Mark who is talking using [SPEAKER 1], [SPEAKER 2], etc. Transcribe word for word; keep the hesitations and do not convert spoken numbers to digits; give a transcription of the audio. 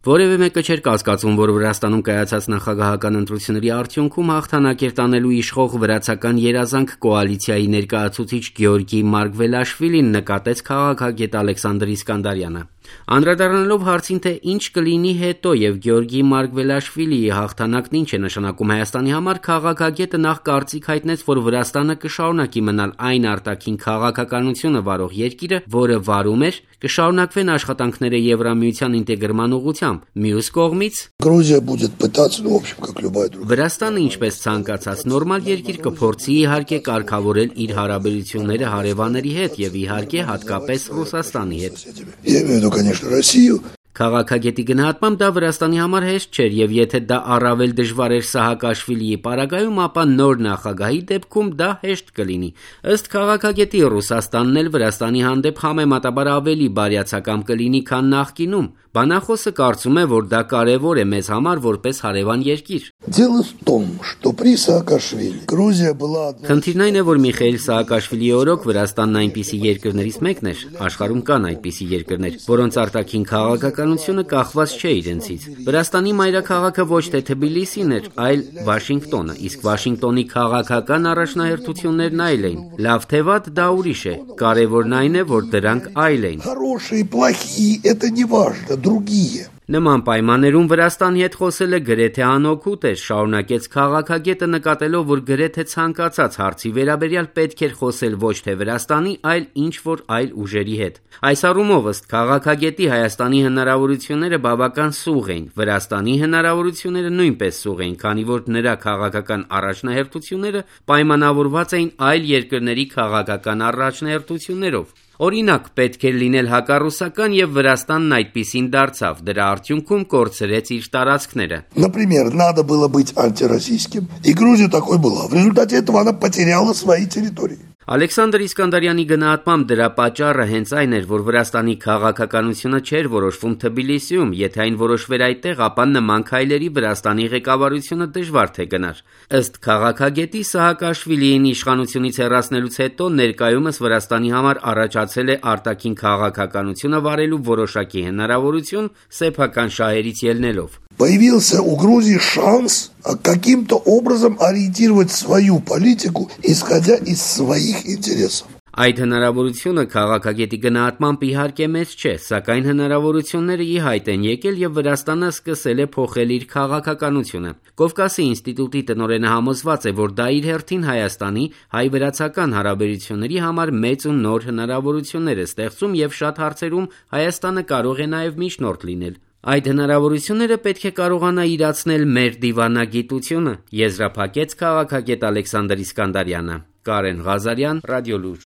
[SPEAKER 1] Որևէ մեկը չէր կասկածում, որ Վրաստանում կայացած նախագահական ընտրությունների արդյունքում հաղթանակ էր տանելու իշխող վրացական երազանք կոալիցիայի ներկայացուցիչ Գեորգի Մարգվելաշվիլին, նկատեց քաղաքագետ Ալեքսանդր Իսկանդարյանը։ Անդրադառնալով հարցին, թե ինչ կլինի հետո եւ Գեորգի Մարգվելաշվիլիի հաղթանակն ինչ է նշանակում Հայաստանի համար, քաղաքագետը նախ կարծիք հայտնեց, որ Վրաստանը կշարունակի մնալ այն արտաքին քաղաքականությունը վարող երկիրը, որը վարում էր, կշարունակվեն աշխատանքները Եվրամիության ինտեգրման ուղղությամբ։ Մյուս կողմից
[SPEAKER 2] Грузия будет пытаться, ну, в общем, как любая другая.
[SPEAKER 1] Վրաստանը, ինչպես ցանկացած նորմալ երկիր, կփորձի իհարկե կարգավորել իր հարաբերությունները հարևանների հետ եւ իհարկե հատկապես Ռուսաստանի հետ։
[SPEAKER 2] Я имею в виду, конечно, Россию.
[SPEAKER 1] Քաղաքագետի գնահատմամբ դա Վրաստանի համար հեշտ չէր, եւ եթե դա առավել դժվար էր Սահակաշվիլիի պարագայում, ապա նոր նախագահի դեպքում դա հեշտ կլինի։ Ըստ քաղաքագետի, Ռուսաստանն էլ Վրաստանի հանդեպ համեմատաբար ավելի բարյացակամ կլինի, քան նախկինում։ Բանախոսը կարծում է, որ դա կարևոր է մեզ համար որպես հարևան երկիր։
[SPEAKER 2] Дело в том, что при Саакашвили Грузия была одна.
[SPEAKER 1] Խնդիրն այն է, որ Միխայիլ Սահակաշվիլիի օրոք Վրաստանն այնպիսի երկրներից մեկն էր, աշխարհում կան այդպիսի երկրներ, որոնց արտաքին քաղաքականությունը կախված չէ իրենցից։ Վրաստանի մայրաքաղաքը ոչ թե Թբիլիսին էր, այլ Վաշինգտոնը, իսկ Վաշինգտոնի քաղաքական առաջնահերթություններն այլ էին։ Լավ թե վատ դա ուրիշ է, կարևորն այն է, որ դրանք այլ էին։
[SPEAKER 2] Хорошие, плохие, это не важно, другие.
[SPEAKER 1] Նման պայմաններում Վրաստանի հետ խոսելը գրեթե անօգուտ էր, շարունակեց քաղաքագետը, նկատելով, որ գրեթե ցանկացած հարցի վերաբերյալ պետք էր խոսել ոչ թե Վրաստանի, այլ ինչ-որ այլ ուժերի հետ։ Այս առումով, ըստ քաղաքագետի, Հայաստանի հնարավորությունները բավական սուղ էին, Վրաստանի հնարավորությունները նույնպես սուղ էին, քանի որ նրա քաղաքական առաջնահերթությունները պայմանավորված էին այլ երկրների քաղաքական առաջնահերթություններով։ Օրինակ, պետք էր լինել հակառուսական, եւ Վրաստանն այդպիսին դարձավ, դրա արդյունքում կորցրեց իր տարածքները։
[SPEAKER 2] Например, надо было быть антироссийским, и Грузия такой была. В результате этого она потеряла свои территории.
[SPEAKER 1] Ալեքսանդր Իսկանդարյանի գնահատմամբ դրա պատճառը հենց այն էր, որ Վրաստանի քաղաքականությունը չէր որոշվում Թբիլիսիում, եթե այն որոշվեր այդտեղ, ապա նման քայլերի Վրաստանի ղեկավարությունը դժվար թե գնար։ Ըստ քաղաքագետի, Սահակաշվիլիին իշխանությունից հեռացնելուց հետո ներկայումս Վրաստանի համար առաջացել է արտաքին քաղաքականությունը վարելու որոշակի հնարավորություն սեփական շահերից ելնելով։
[SPEAKER 2] Появился у Грузии шанс каким-то образом ориентировать свою политику, исходя из своих интересов.
[SPEAKER 1] Այդ հնարավորությունը քաղաքագետի գնահատմամբ իհարկե մեծ չէ, սակայն հնարավորությունները ի հայտ են եկել եւ Վրաստանը սկսել է փոխել իր քաղաքականությունը։ Կովկասի ինստիտուտի տնօրենը համոզված է, որ դա իր հերթին Հայաստանի հայ-վրացական հարաբերությունների համար մեծ ու նոր հնարավորություններ է ստեղծում եւ շատ հարցերում Հայաստանը կարող է նաեւ միջնորդ լինել։ Այդ հնարավորությունները պետք է կարողանա իրացնել մեր դիվանագիտությունը, եզրափակեց քաղաքագետ Ալեքսանդր Իսկանդարյանը։ Կարեն Ղազարյան, Ռադիոլուր։